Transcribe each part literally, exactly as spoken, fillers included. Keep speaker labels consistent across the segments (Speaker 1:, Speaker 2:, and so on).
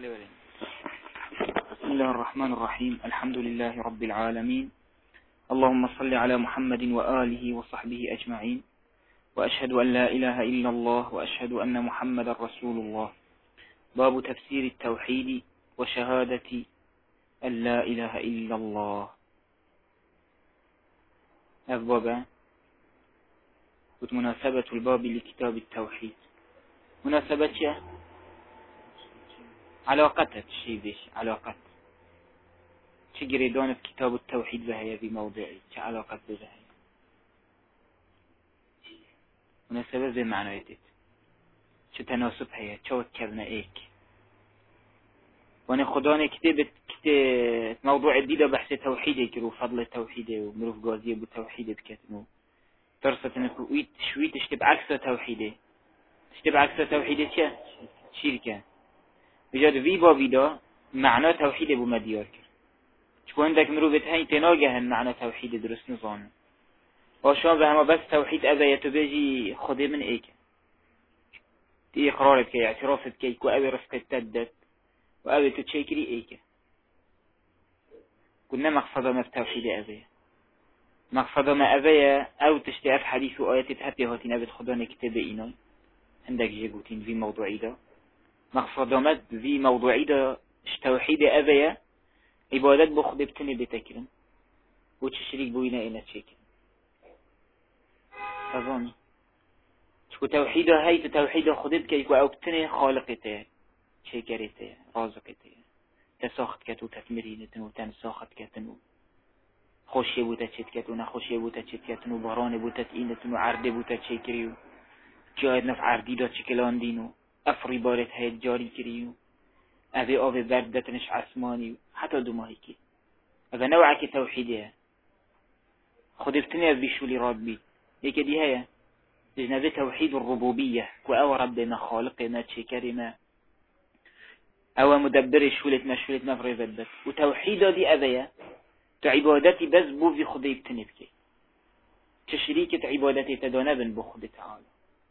Speaker 1: بسم الله الرحمن الرحيم. الحمد لله رب العالمين. اللهم صل على محمد وآله وصحبه أجمعين، وأشهد أن لا إله إلا الله وأشهد أن محمد رسول الله. باب تفسير التوحيد وشهادة أن لا إله إلا الله. أبواب مناسبة الباب لكتاب التوحيد. مناسبة علاقة شيء بيش علاقة تجري دون في كتاب التوحيد بهي بموضعي كعلاقة بهي مناسبة زي معنى يديد شو تناسب هي شو تكرنا ايك وانا خداني كتابة كتاب موضوع جديد بحث توحيد يكرو فضل التوحيد ومروف قاضية بالتوحيد بكتنو ترسة انكو ويت شوي تشتب عكس توحيد تشتب عكس توحيد شا شركة بجد في بابي دا معنى توحيد ابو مديار كر شكو عندك مروفت هاي تناجهن معنى توحيد درست نظام وشان بهما بس توحيد اذا بيجي خده من ايك تي اقرارت كي اعترافت كي كو اوي رفقت تدت و اوي تتشيكري ايك كنا مقصدا ما التوحيد اذا مقصدا ما اذا او تشتئف حديث و آيات تهبي هاتي نبت خدان كتاب اينا عندك جيبوتين في موضوعي دا مقصدامت في موضوعي دا توحيد أذية عبادت بخد بتني بتكرم وتشريك بوينا إنا تشكرم أظن شكو توحيد هاي توحيد خدت كيكو أو بتني خالقته شكرته رازقته تساخت كتو تثمرينتنو تنساخت كتنو خوشي بوتا تشتكتو نخوشي بوتا تشتكتنو باران بوتا تئينتنو عرده بوتا تشكريو جاهد نف عردي دا تشكلان دينو افری بارت هید جاری کریو اوه آوه بردتنش عثمانیو حتی دو ماهی که اوه نوعه که توحیده خود افتنی از بیشولی راد بید یکی دی هیا اجنبه توحید الربوبیه که او ربنا خالقنا تشکرنا او مدبر شولتنا شولتنا فريزت بس و توحیده دی اوه تو عبادتی بس بو في خود افتنی بکی تشریکت عبادتی تدانبن بو خود تعالی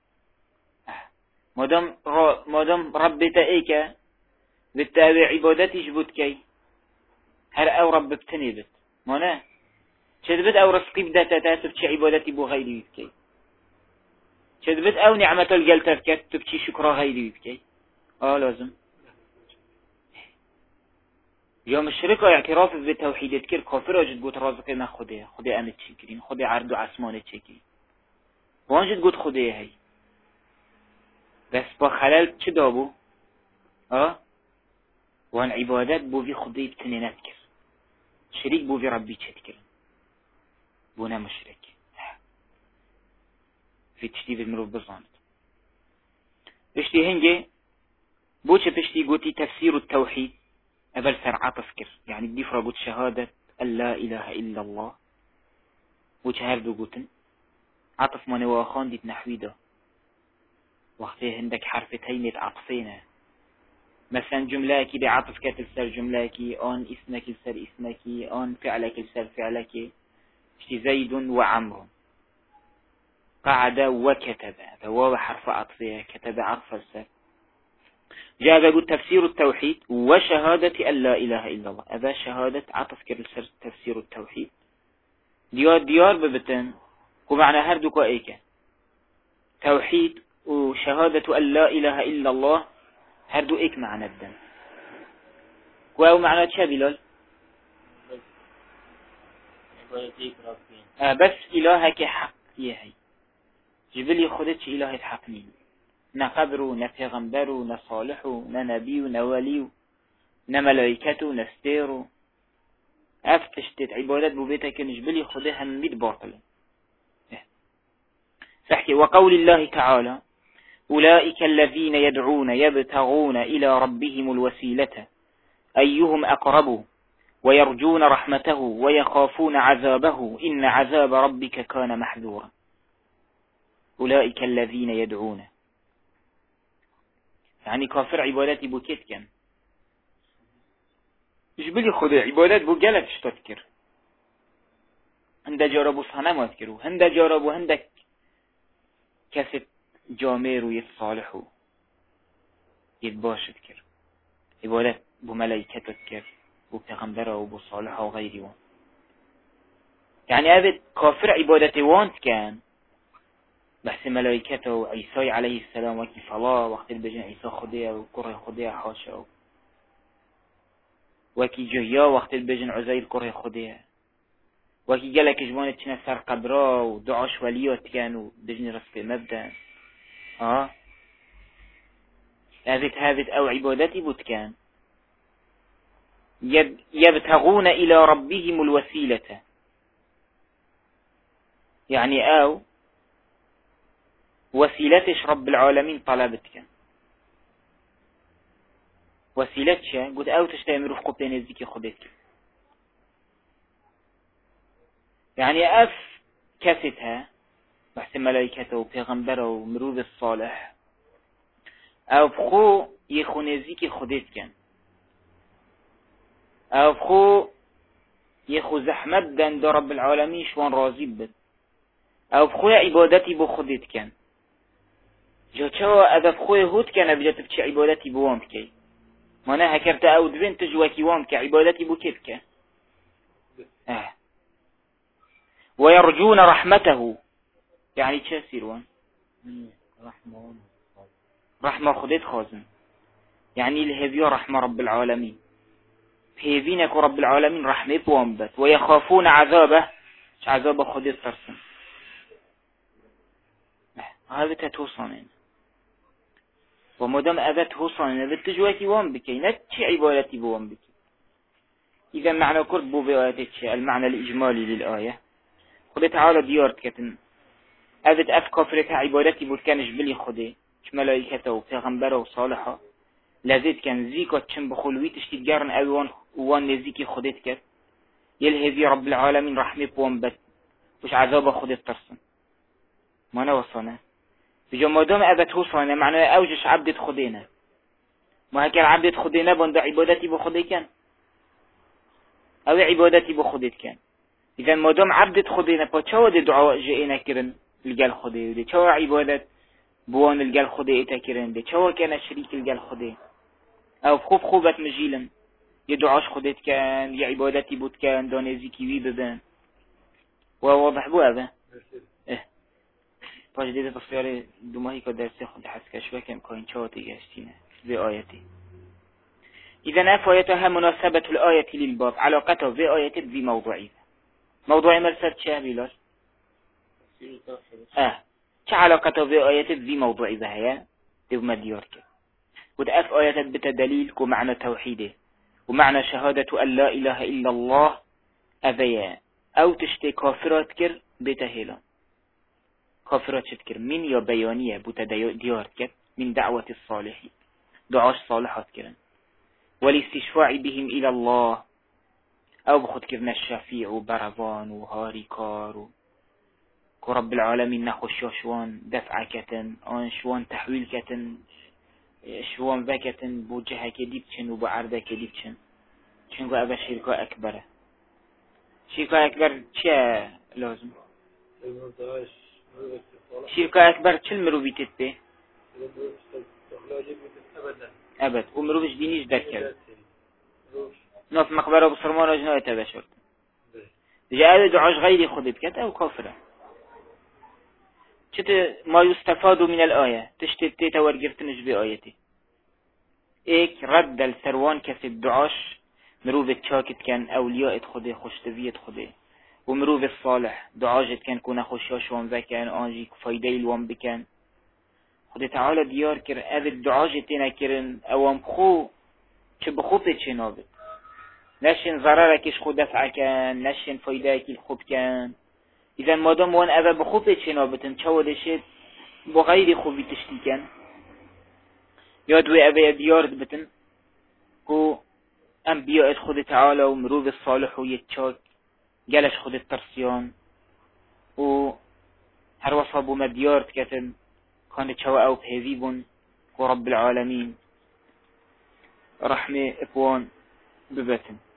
Speaker 1: مادام را مادام ربت ايك بالتابع عبادتي جبت كي هر او رب بتنبت ما نه شدبت او رزقي بدا تتاسب شي عبادتي بو غيري بكي شدبت او نعمة الجل تفكت تبكي شكرا غيري بكي اه لازم يوم الشركة اعتراف بالتوحيد تكير كافر اجد قوت رازقنا خده خده امت شكرين خده عرض عسمان شكرين وانجد قوت خده هاي بس با خلال چه دابو؟ آه؟ وان عبادت بو في خدي بتني نتكر شريك بو في ربي تشتكر بونا مشرك في تشتيف المروف بزاند بشتي هنجي بوچه بشتي قوتي تفسير التوحيد أبل سر عطف كر يعني الدفرة قوت شهادة أن لا إله إلا الله بوچه هردو قوتن عطف منواخان ديت نحوي ده وقتی عندك حرفتين يتعطفين مثلا جملة بعطف كتل سر جملة آن اسمك سر اسمك آن فعلك سر فعلك زيد وعمر قعد وكتب فهو حرف عطفية كتب عطف السر جاء بقول تفسير التوحيد وشهادة أن لا إله إلا الله هذا شهادة عطف كتل سر تفسير التوحيد ديار ديار ببتن ومعنى هردوك ايكا توحيد وشهادة أن لا إله إلا الله هردو إيك معنى الدم وهو معنى شا بلال آه بس إلهك حق يهي جبلي خدتش إله الحق مين نا قبرو نا پیغمبرو نا صالحو نا نبيو نا وليو نا ملائكتو نا ستيرو افتشتت عبادات ببيتك نجبلي خدها ميت باطل سحكي وقول الله تعالى أولئك الذين يدعون يبتغون إلى ربهم الوسيلة أيهم أقرب ويرجون رحمته ويخافون عذابه إن عذاب ربك كان محذورا أولئك الذين يدعون يعني كافر عباداتي بوكيت كان جبلي خذ عبادات بو جلت تذكر هند جاربو صنم اذكروا هند جاربو هندك كسب جامع روی صالحو يتباشد كر عبادت بو ملائكتت كر بو پیغمبر و بو صالح و غیری وان. يعني هذا كافر عبادة وانت كان بحث ملائكته وعيسى عليه السلام وكي صلاة وقت البجن عيسى خديه وكره خديه حاشا وكي جهيا وقت البجن عزير كره خديه وكي قالك جوانت چنه سر قبرا ودعاش وليات كانوا بجن رسك مبدا ها هذت هذت او عبادتي بود كان يب يبتغون الى ربهم الوسيلة يعني او وسيلتش رب العالمين طلبتك وسيلتش قلت او تشتهي مروف قبتين الزيكي خدتك يعني اف كفتها بحث ملائكته وبيغمبره ومروف الصالح او بخو يخون الزيكي خدتك او بخو يخو زحمت دن دو رب العالمين شوان راضي بد او بخو عبادتي بو خدتك جو چوا اذا بخوی هود کنه بجات بچه عبادتی بوام بکی مانه هکرت او دوین تجواکی وام که عبادتی بو کب که اه ويرجون رحمته يعني چه سيروان
Speaker 2: رحمة
Speaker 1: رحمة خدت خازن يعني الهبيا رحمة رب العالمين هيفينك رب العالمين رحمة بوام بت ويخافون عذابه عذاب خدت ترسن اه هذا تتوصنين ومدام أذت هوصان أذت تجواتي وان بكي نتشي عبادتي بوان بكي إذا معنى كرد بو بآياتك المعنى الإجمالي للآية خده تعالى ديارت كتن أذت أف كافرتها عبادتي بود كانش بلي خده ملائكته وبيغمبره وصالحة لازد كان زيكا تشن بخلوي تشتي تقارن أوان وان نزيكي خدت كت يلهذي رب العالمين رحمة بوان بت وش عذاب خدت ترسن ما نوصنا بجا مادام أبت هوصانا معناه أوجش عبدت خدينا ما هكذا عبدت خدينا بند عبادتي بخدي كان أو عبادتي بخديت كان إذا مادام عبدت خدينا فشو ده دعاء جئنا كرن الجل خدي وده شو عبادت بوان الجل خدي إتكرن ده شو كان شريك الجل خدي أو خوب خوبت مجيلا يدعاش خديت كان يعبادتي بود كان دانزي كيوي بدن وواضح بو هذا باش دیده بسیار دو ماهی که درسی خود حس کشوه کم کاین چاوتی گشتینه به آیتی إذن اف آیتها مناسبة الآية للباب علاقتها به آیت بی موضوعی موضوعی مرسد چه بیلار؟ اه چه علاقتها به آیت بی موضوعی به هیا؟ دو مدیار که ود اف آیت بتدلیل که معنى توحیده و معنى شهادة أن لا إله إلا الله أذيا أو تشتي كافرات كر بتهيلان كافرات شتكر من يا بيانية بوتا ديار كر من دعوة الصالحين دعاش صالحات كرن والاستشفاع بهم إلى الله أو بخد كرنا الشفيع وبرزان وهاري كار كرب العالمين نخش شوان دفع كتن آن شوان تحويل كتن شوان ذاكتن بوجهة كديبتشن وبعرضة كديبتشن شنكو أبا شركة أكبر شركة أكبر چه لازم شركة أكبر چل مروبيتت به أبد ومروبش دينيش دركب ناف مقبرة بصرمان رجناء تبشرت جاء دعاش غيري خد بكت أو كافرة شت ما يستفاد من الآية تشتت تورجرتنش بآيتي ايك رد السروان كسب دعاش مروبة شاكت كان أولياء خده خشتوية خده ومروف الصالح دعاجت كان كنا خوشاش وان بكن آنجي فايدة الوان بكن خد تعالى ديار كر هذا الدعاجتنا كرن اوام خو چه بخوبت چه نابت نشن ضرركش خود دفع كان نشن فايدة كي الخوب كان اذا مادام وان اذا بخوبت چه نابتن چودشت بغير خوبي تشتي كان يادوي اذا ديار بتن كو انبياء خود تعالى ومروف الصالح ويتشاك جلش خود الترسيان و هر وصابو مديارت كتن كانت شواء بهذيبون ورب العالمين رحمة إبوان ببتن